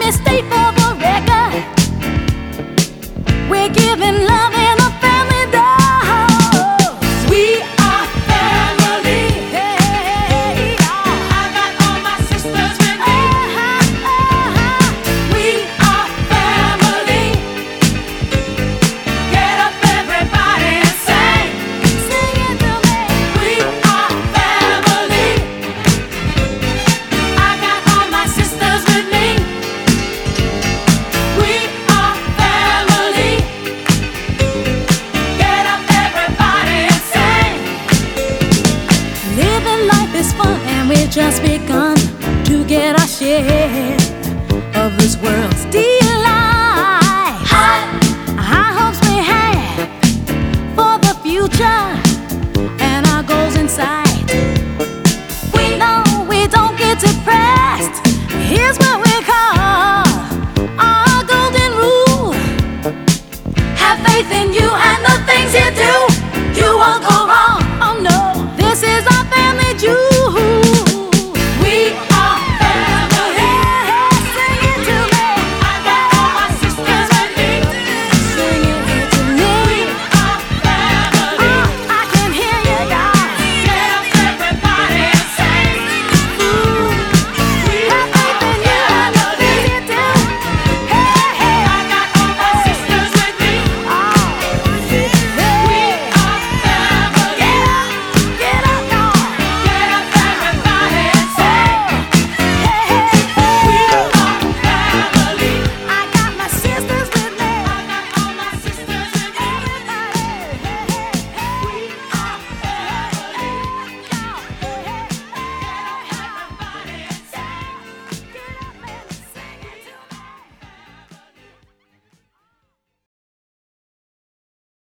me state for the record, we're giving love in a family dose. We are family. Hey, I got all my sisters with me. We are family. Get up, everybody, and sing. Sing it to me. We are family. I got all my sisters with me. We are family. Get up, everybody, and sing. Living life is fun, and we've just begun to get our share of this world's delight. High hopes we have for the future and our goals in sight. We know we don't get depressed. Here's what